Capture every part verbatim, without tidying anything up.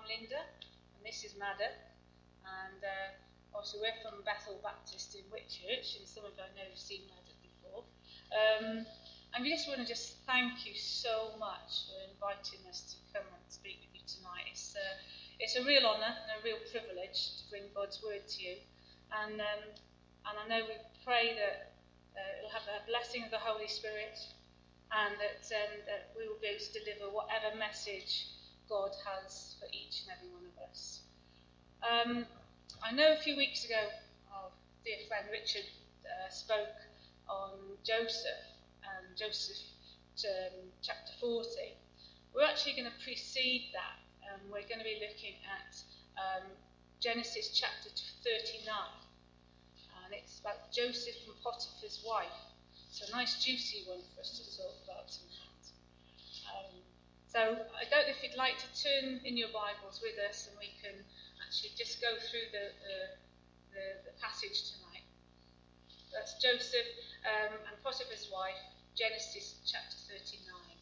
Linda, and this is Madda, and uh, obviously we're from Bethel Baptist in Whitchurch, and some of you I know have seen Madda before. Um, and we just want to just thank you so much for inviting us to come and speak with you tonight. It's, uh, it's a real honour and a real privilege to bring God's word to you, and um, and I know we pray that uh, it'll have the blessing of the Holy Spirit, and that, um, that we will be able to deliver whatever message God has for each and every one of us. Um, I know a few weeks ago, our dear friend Richard uh, spoke on Joseph, um, Joseph um, chapter forty. We're actually going to precede that, and um, we're going to be looking at um, Genesis chapter thirty-nine, and it's about Joseph and Potiphar's wife. It's a nice juicy one for us to talk about tonight. Um, So I don't know if you'd like to turn in your Bibles with us, and we can actually just go through the the, the, the passage tonight. That's Joseph um, and Potiphar's wife, Genesis chapter thirty-nine.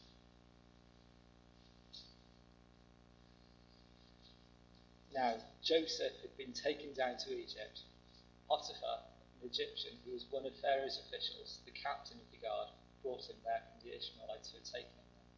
Now Joseph had been taken down to Egypt. Potiphar, an Egyptian who was one of Pharaoh's officials, the captain of the guard, brought him there from the Ishmaelites who had taken him.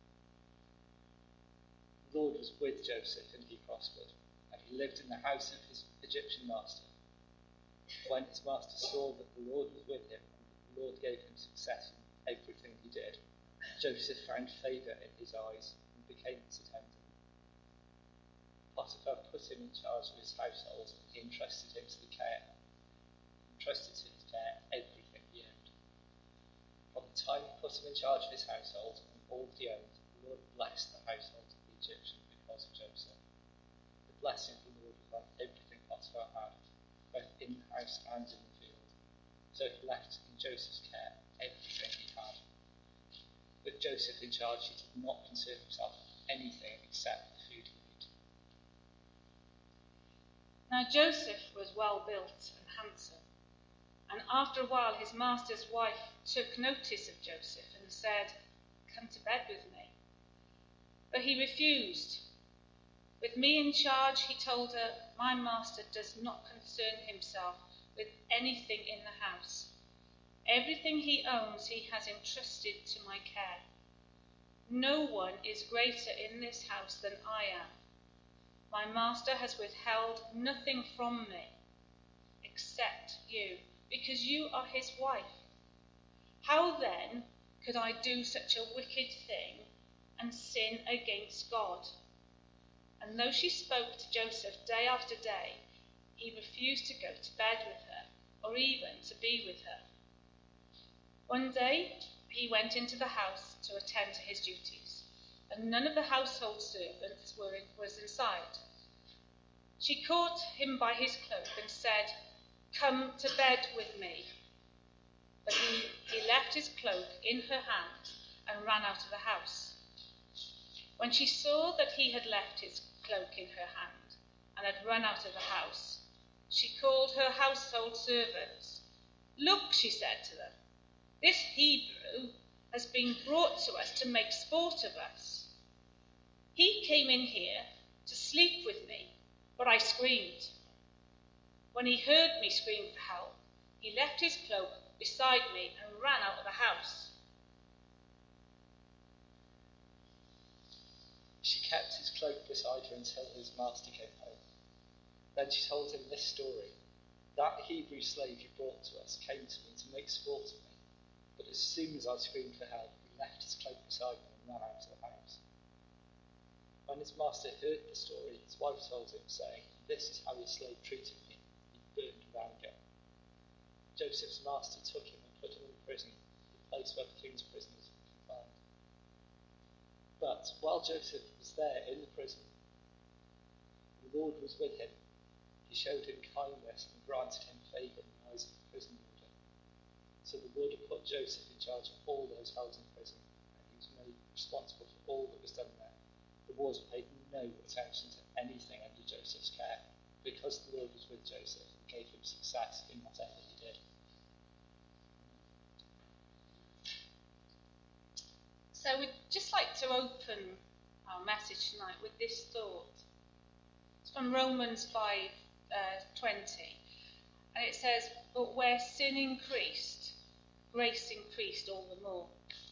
The Lord was with Joseph, and he prospered, and he lived in the house of his Egyptian master. When his master saw that the Lord was with him, and that the Lord gave him success in everything he did, Joseph found favour in his eyes and became his attendant. Potiphar put him in charge of his household, and he entrusted him to the care, entrusted to his care everything he owned. From the time he put him in charge of his household and all that he owned, the Lord blessed the household Egyptian because of Joseph. The blessing of the Lord was on everything Potiphar had, both in the house and in the field. So he left in Joseph's care everything he had. With Joseph in charge, he did not concern himself with anything except the food he ate. Now Joseph was well built and handsome, and after a while his master's wife took notice of Joseph and said, "Come to bed with me." But he refused. With me in charge, he told her, "My master does not concern himself with anything in the house. Everything he owns he has entrusted to my care. No one is greater in this house than I am. My master has withheld nothing from me, except you, because you are his wife. How then could I do such a wicked thing and sin against God?" And though she spoke to Joseph day after day, he refused to go to bed with her, or even to be with her. One day he went into the house to attend to his duties, and none of the household servants were in, was inside. She caught him by his cloak and said, "Come to bed with me." But he, he left his cloak in her hand and ran out of the house. When she saw that he had left his cloak in her hand and had run out of the house, she called her household servants. "Look," she said to them, "this Hebrew has been brought to us to make sport of us. He came in here to sleep with me, but I screamed. When he heard me scream for help, he left his cloak beside me and ran out of the house." She kept his cloak beside her until his master came home. Then she told him this story. "That Hebrew slave you brought to us came to me to make sport of me, but as soon as I screamed for help, he left his cloak beside me and ran out of the house." When his master heard the story, his wife told him, saying, "This is how your slave treated me." He burned with anger. Joseph's master took him and put him in prison, the place where the king's prisoners were confined. But while Joseph was there in the prison, the Lord was with him. He showed him kindness and granted him favour in the eyes of the prison warden. So the warden put Joseph in charge of all those held in prison, and he was made responsible for all that was done there. The warden paid no attention to anything under Joseph's care, because the Lord was with Joseph and gave him success in whatever he did. So we'd just like to open our message tonight with this thought. It's from Romans five twenty. And it says, but where sin increased, grace increased all the more.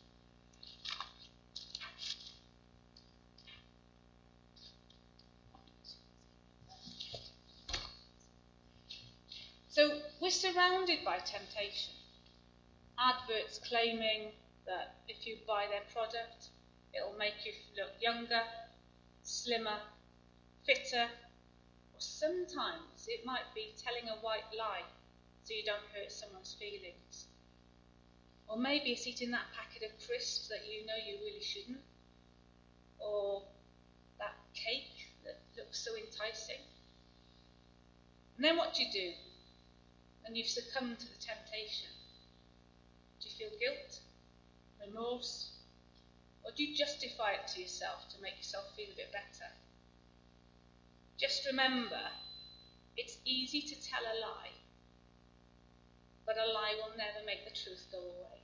So we're surrounded by temptation. Adverts claiming that if you buy their product, it'll make you look younger, slimmer, fitter, or sometimes it might be telling a white lie so you don't hurt someone's feelings. Or maybe it's eating that packet of crisps that you know you really shouldn't. Or that cake that looks so enticing. And then what do you do when you've succumbed to the temptation? Do you feel guilt, remorse, or do you justify it to yourself to make yourself feel a bit better? Just remember, it's easy to tell a lie, but a lie will never make the truth go away.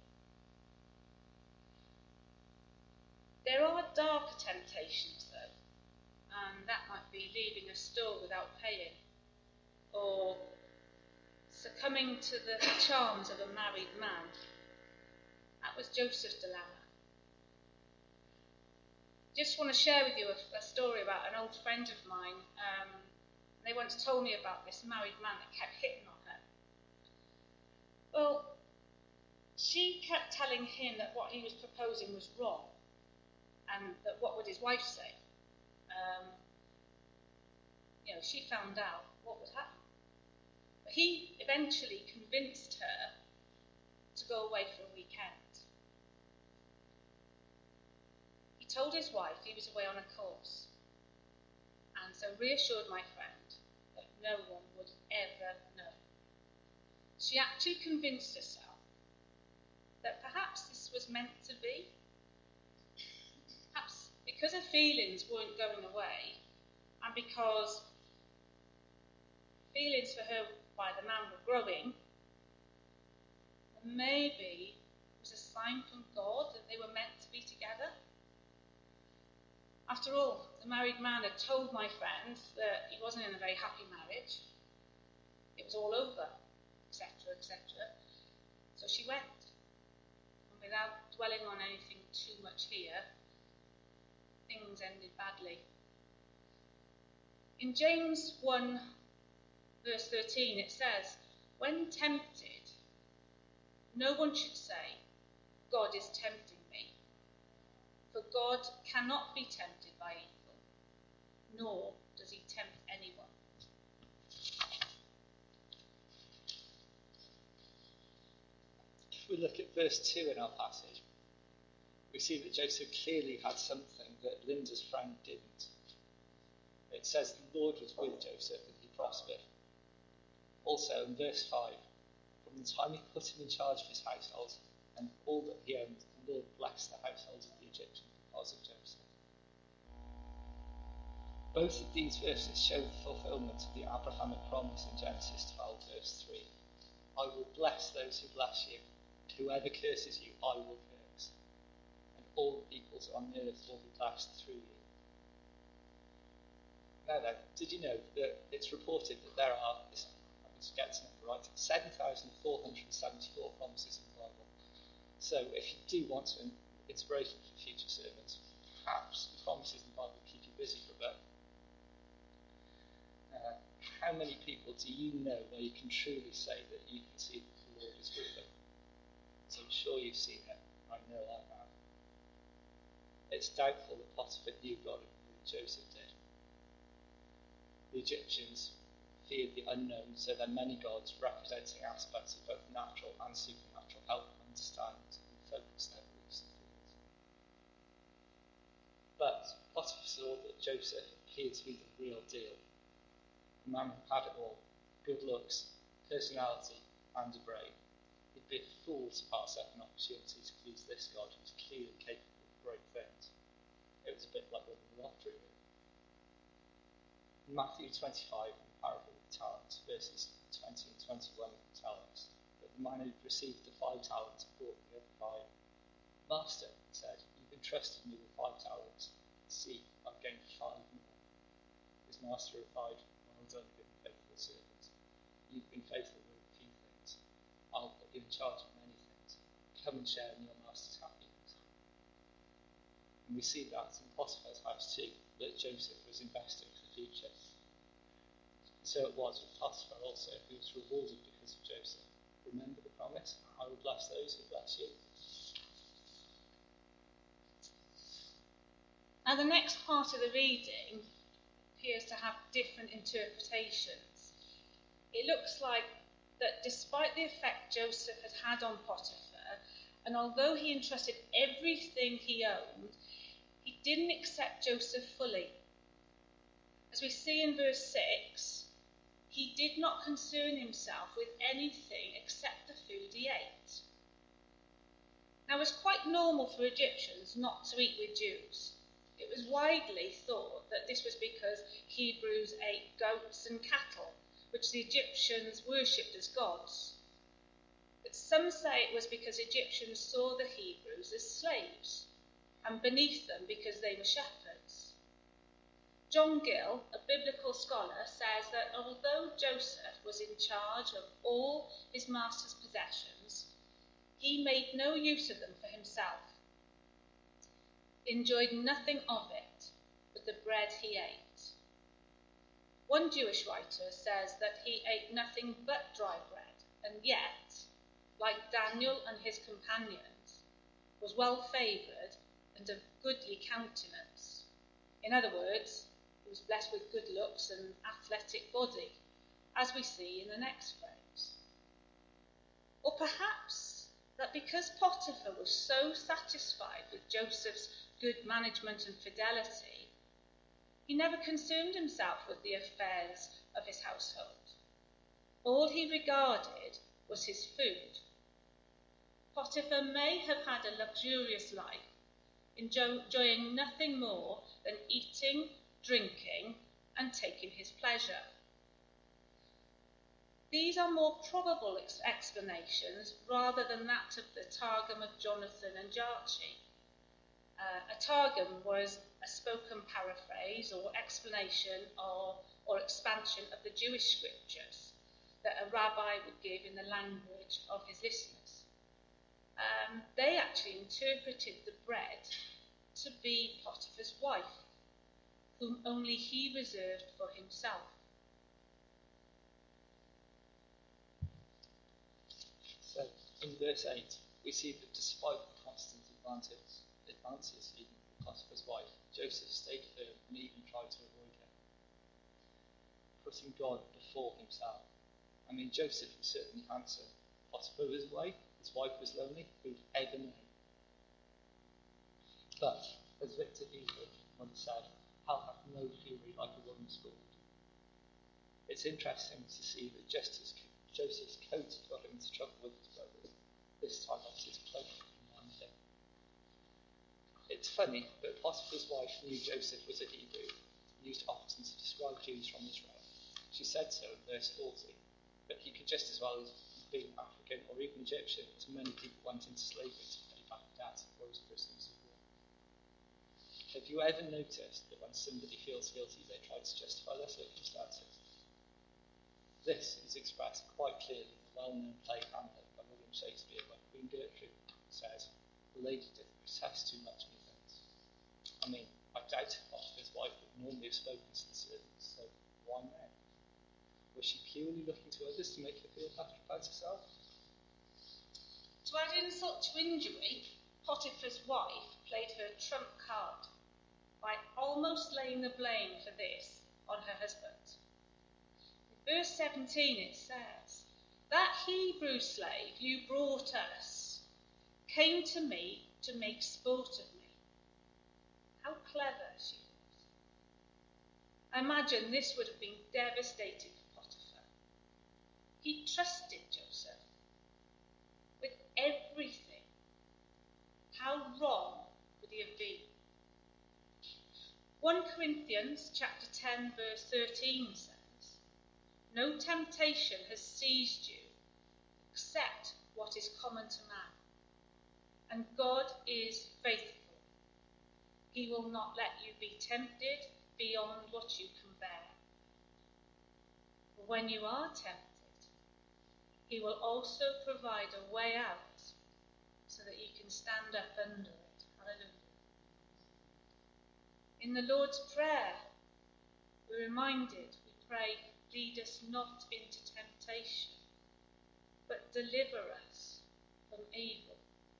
There are darker temptations, though, and that might be leaving a store without paying, or succumbing to the charms of a married man. That was Joseph's dilemma. Just want to share with you a, a story about an old friend of mine. Um, they once told me about this married man that kept hitting on her. Well, she kept telling him that what he was proposing was wrong, and that what would his wife say? Um, you know, she found out what would happen. But he eventually convinced her to go away for a weekend. He told his wife he was away on a course, and so reassured my friend that no one would ever know. She actually convinced herself that perhaps this was meant to be. Perhaps because her feelings weren't going away, and because feelings for her by the man were growing, maybe it was a sign from God that they were meant to be together. After all, the married man had told my friend that he wasn't in a very happy marriage. It was all over, et cetera, et cetera. So she went. And without dwelling on anything too much here, things ended badly. In James one, verse thirteen, it says, when tempted, no one should say, God is tempting me. For God cannot be tempted by evil, nor does he tempt anyone. If we look at verse two in our passage, we see that Joseph clearly had something that Linda's friend didn't. It says the Lord was with Joseph and he prospered. Also in verse five, from the time he put him in charge of his household and all that he owned, the Lord blessed the households of the Egyptians because of Joseph. Both of these verses show the fulfillment of the Abrahamic promise in Genesis twelve, verse three. I will bless those who bless you, and whoever curses you, I will curse. And all the peoples on the earth will be blessed through you. Now then, did you know that it's reported that there are, this, I need to get this number right, seven thousand four hundred seventy-four promises in the Bible. So if you do want some inspiration for future sermons, perhaps the promises in the Bible keep you busy for a bit. Uh, how many people do you know where you can truly say that you can see that the Lord is with them? So I'm sure you've seen it. I know I have. It's doubtful that Potiphar knew God and Joseph did. The Egyptians feared the unknown, so their many gods, representing aspects of both natural and supernatural, help them understand and focus their beliefs and feelings. But Potiphar saw that Joseph appeared to be the real deal. The man who had it all, good looks, personality, and a brain. He'd be a fool to pass up an opportunity to please this God who was clearly capable of great things. It was a bit like winning the lottery. Matthew twenty-five, in the parable of the talents, verses twenty and twenty-one tell us that the man who received the five talents brought the other five. Master, he said, you've entrusted me with five talents. See, I've gained five more. His his master replied, "Well done, good and faithful servant. You've been faithful with a few things. I'll put you in charge of many things. Come and share in your master's happiness." And we see that in Potiphar's house too, that Joseph was investing for the future. So it was with Potiphar also, who was rewarded because of Joseph. Remember the promise? I will bless those who bless you. Now the next part of the reading appears to have different interpretations. It looks like that despite the effect Joseph had had on Potiphar, and although he entrusted everything he owned, he didn't accept Joseph fully. As we see in verse six, he did not concern himself with anything except the food he ate. Now, it was quite normal for Egyptians not to eat with Jews. It was widely thought that this was because Hebrews ate goats and cattle, which the Egyptians worshipped as gods. But some say it was because Egyptians saw the Hebrews as slaves, and beneath them because they were shepherds. John Gill, a biblical scholar, says that although Joseph was in charge of all his master's possessions, he made no use of them for himself, enjoyed nothing of it but the bread he ate. One Jewish writer says that he ate nothing but dry bread, and yet, like Daniel and his companions, was well favoured and of goodly countenance. In other words, he was blessed with good looks and athletic body, as we see in the next phrase. Or perhaps that because Potiphar was so satisfied with Joseph's good management and fidelity, he never concerned himself with the affairs of his household. All he regarded was his food. Potiphar may have had a luxurious life, enjoying nothing more than eating, drinking, and taking his pleasure. These are more probable ex- explanations rather than that of the Targum of Jonathan and Jarchi. Uh, a Targum was a spoken paraphrase or explanation or, or expansion of the Jewish scriptures that a rabbi would give in the language of his listeners. Um, they actually interpreted the bread to be Potiphar's wife, whom only he reserved for himself. So, in verse eight, we see that despite the constant advances, advances even for Potiphar's wife, Joseph stayed firm and even tried to avoid her, putting God before himself. I mean, Joseph was certainly handsome. Potiphar was away, his wife was lonely, who'd ever know? But, as Victor Hugo once said, hell hath no fury like a woman's scorned. It's interesting to see that just as Joseph's coat got him into trouble with his brothers, this time it was his cloak in one thing. It's funny that Potiphar's wife knew Joseph was a Hebrew, used often to describe Jews from Israel. She said so in verse forty, but he could just as well have been African or even Egyptian, as many people went into slavery to pay back debt or as prisoners of war. Have you ever noticed that when somebody feels guilty, they try to justify their circumstances? This is expressed quite clearly in the well-known play Hamlet by William Shakespeare, where Queen Gertrude says, "The lady doth protest too much, methinks." I mean, I doubt if Potiphar's wife would normally have spoken to the servants, so why now? Was she purely looking to others to make her feel better about herself? To add insult to injury, Potiphar's wife played her trump card by almost laying the blame for this on her husband. In verse seventeen it says, "That Hebrew slave you brought us came to me to make sport of me." How clever she was. I imagine this would have been devastating for Potiphar. He trusted Joseph with everything. How wrong could he have been? First Corinthians chapter ten verse thirteen says, "No temptation has seized you except what is common to man. And God is faithful. He will not let you be tempted beyond what you can bear. But when you are tempted, he will also provide a way out so that you can stand up under it. Hallelujah. In the Lord's Prayer, we're reminded, we pray, lead us not into temptation, but deliver us from evil.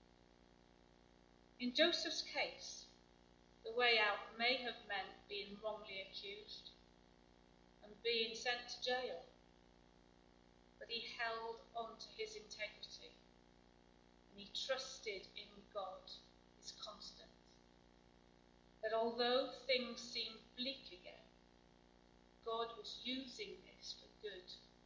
In Joseph's case, the way out may have meant being wrongly accused and being sent to jail, but he held on to his integrity and he trusted in God, his constant. That although things seemed bleak again, God was using this for good.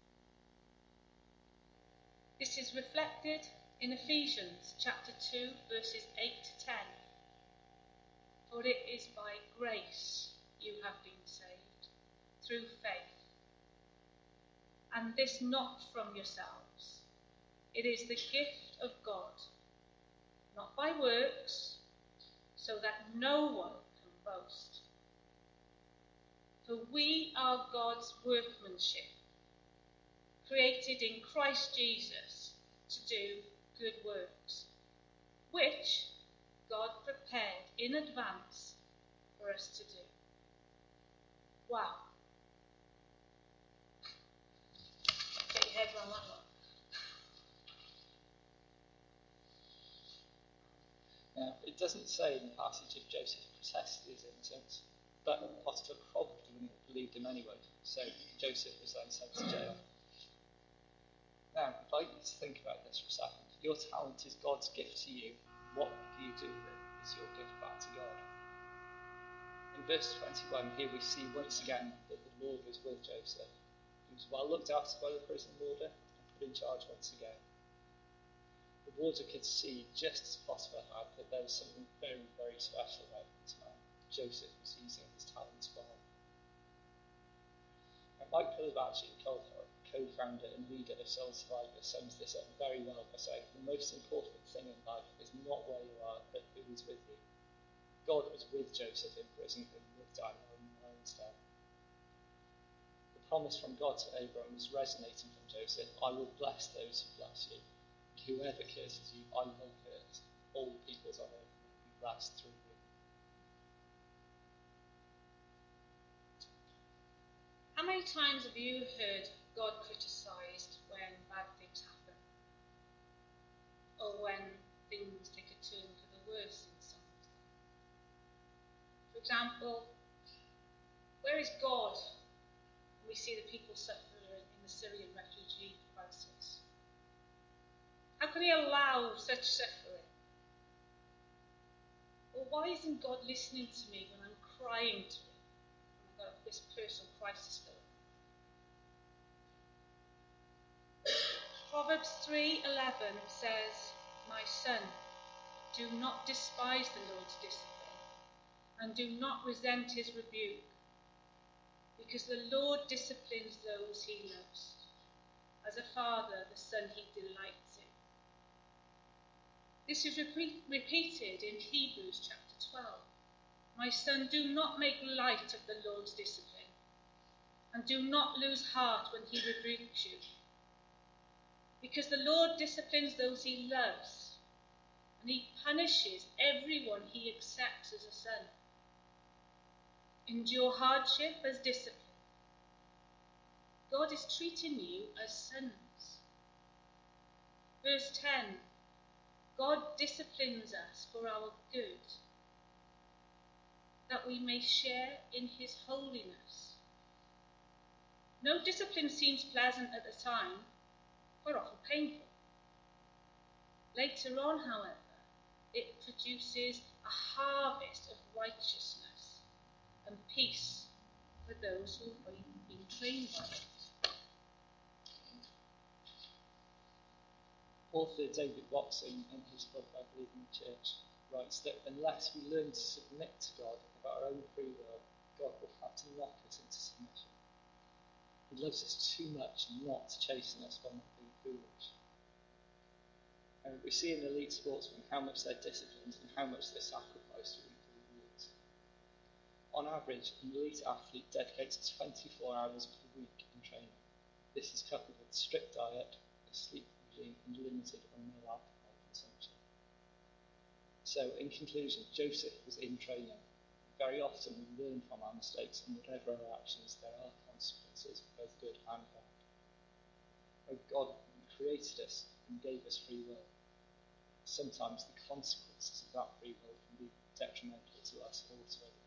This is reflected in Ephesians chapter two, verses eight to ten. For it is by grace you have been saved, through faith. And this not from yourselves. It is the gift of God, not by works, so that no one can boast. For we are God's workmanship, created in Christ Jesus to do good works, which God prepared in advance for us to do. Wow. Get your head around that one. Now, it doesn't say in the passage if Joseph protested his innocence, but Potiphar probably wouldn't have believed him anyway, so Joseph was then sent to jail. Now, I'd like you to think about this for a second. Your talent is God's gift to you. What do you do with it? Is your gift back to God? In verse twenty-one, here we see once again that the Lord was with Joseph. He was well looked after by the prison warder and put in charge once again. The warder could see, just as Potiphar had, that there was something very, very special about this man. Joseph was using his talents well. And Mike Pilavachi, co-founder and leader of Soul Survivor, sums this up very well by saying, the most important thing in life is not where you are, but who is with you. God was with Joseph in prison and with Daniel in the lion's den. The promise from God to Abraham was resonating from Joseph, I will bless those who bless you. Whoever curses you, I will curse. All peoples on earth will be blessed through you. How many times have you heard God criticised when bad things happen? Or when things take a turn for the worse in some way? For example, where is God when we see the people suffering in the Syrian refugee crisis? How can he allow such suffering? Or why isn't God listening to me when I'm crying to him? When I've got this personal crisis going on. Proverbs three eleven says, my son, do not despise the Lord's discipline, and do not resent his rebuke, because the Lord disciplines those he loves. As a father, the son he delights in. This is repeat, repeated in Hebrews chapter twelve. My son, do not make light of the Lord's discipline, and do not lose heart when he rebukes you. Because the Lord disciplines those he loves, and he punishes everyone he accepts as a son. Endure hardship as discipline. God is treating you as sons. Verse ten, God disciplines us for our good, that we may share in his holiness. No discipline seems pleasant at the time, but often painful. Later on, however, it produces a harvest of righteousness and peace for those who have been trained by it. Author David Watson, in his book I Believe in the Church, writes that unless we learn to submit to God of our own free will, God will have to knock us into submission. He loves us too much not to chasten us when we're being foolish. And we see in elite sportsmen how much they're disciplined and how much they sacrifice to reap the rewards. On average, an elite athlete dedicates twenty-four hours per week in training. This is coupled with a strict diet, a sleep regime, and limited or no alcohol consumption. So, in conclusion, Joseph was in training. Very often we learn from our mistakes, and whatever our actions, there are consequences, both good and bad. Oh, God created us and gave us free will. Sometimes the consequences of that free will can be detrimental to us or to others.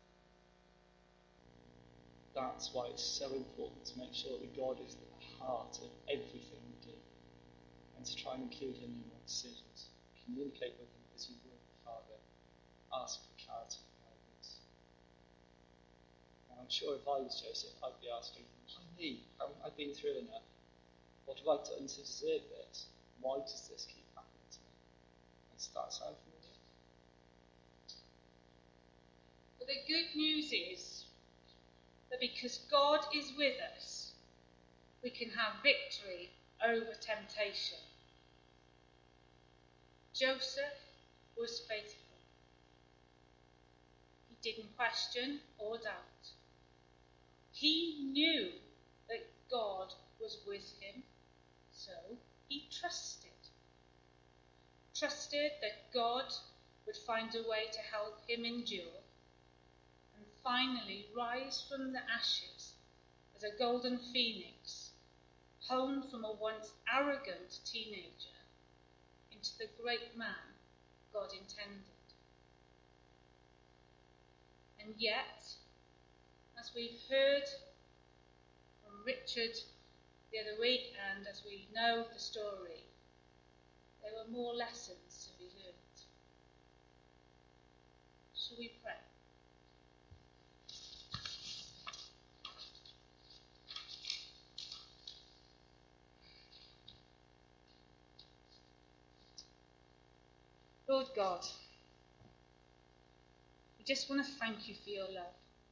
That's why it's so important to make sure that God is at the heart of everything we do, and to try and include him in our decisions. Communicate with him as you would the Father. Ask for clarity and guidance. Now, I'm sure if I was Joseph, I'd be asking, why me? Haven't I been through enough? What have I done to deserve this? Why does this keep happening to me? Does that sound familiar? But the good news is that because God is with us, we can have victory over temptation. Joseph was faithful. He didn't question or doubt. He knew that God was with him, so he trusted. Trusted that God would find a way to help him endure and finally rise from the ashes as a golden phoenix, honed from a once arrogant teenager into the great man God intended. And yet, as we've heard from Richard the other week, and as we know the story, there were more lessons to be learned. Shall we pray? Lord God, we just want to thank you for your love.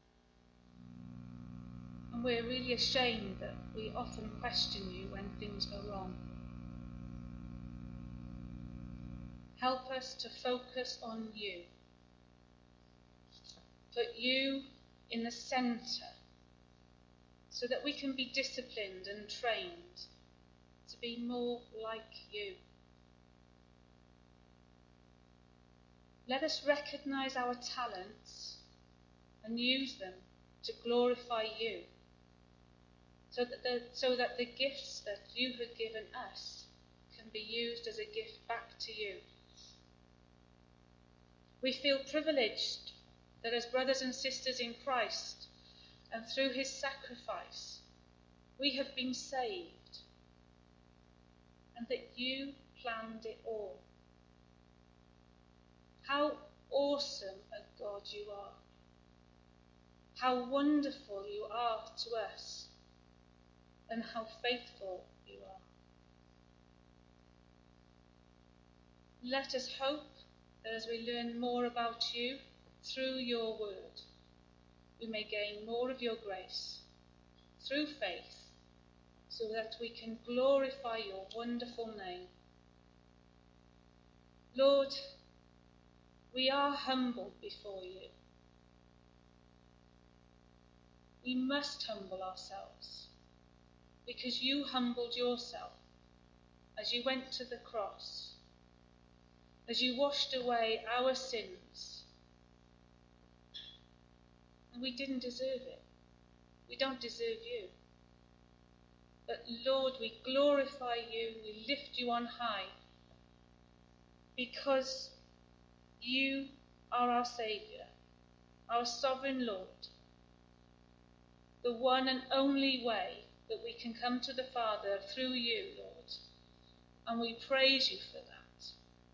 And we're really ashamed that we often question you when things go wrong. Help us to focus on you. Put you in the centre so that we can be disciplined and trained to be more like you. Let us recognise our talents and use them to glorify you, so that the, so that the gifts that you have given us can be used as a gift back to you. We feel privileged that as brothers and sisters in Christ and through his sacrifice, we have been saved, and that you planned it all. How awesome a God you are. How wonderful you are to us, and how faithful you are. Let us hope that as we learn more about you through your word, we may gain more of your grace through faith, so that we can glorify your wonderful name. Lord, we are humbled before you. We must humble ourselves, because you humbled yourself as you went to the cross, as you washed away our sins. And we didn't deserve it. We don't deserve you. But Lord, we glorify you, we lift you on high, because you are our Saviour, our sovereign Lord, the one and only way that we can come to the Father through you, Lord. And we praise you for that.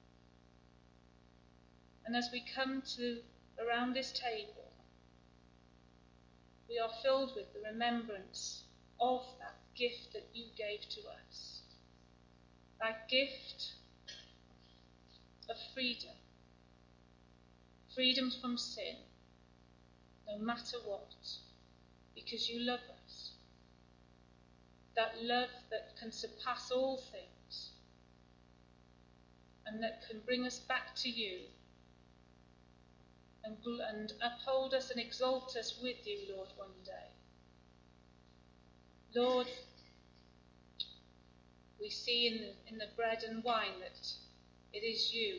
And as we come to around this table, we are filled with the remembrance of that gift that you gave to us. That gift of freedom. Freedom from sin, no matter what, because you love us. That love that can surpass all things, and that can bring us back to you, and, and uphold us and exalt us with you, Lord, one day. Lord, We see in the, in the bread and wine that it is you.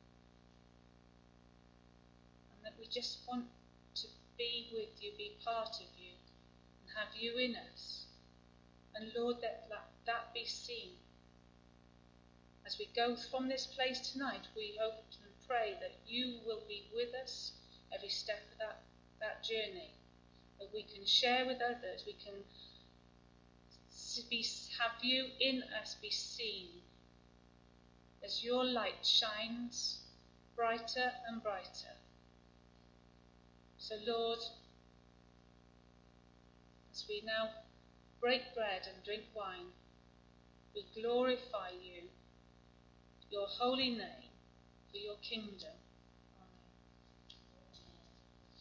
And that we just want to be with you, be part of you, and have you in us. And Lord, that, that, that be seen. As we go from this place tonight, we hope and pray that you will be with us every step of that, that journey. That we can share with others, we can be, have you in us be seen as your light shines brighter and brighter. So Lord, as we now break bread and drink wine, we glorify you, your holy name, for your kingdom.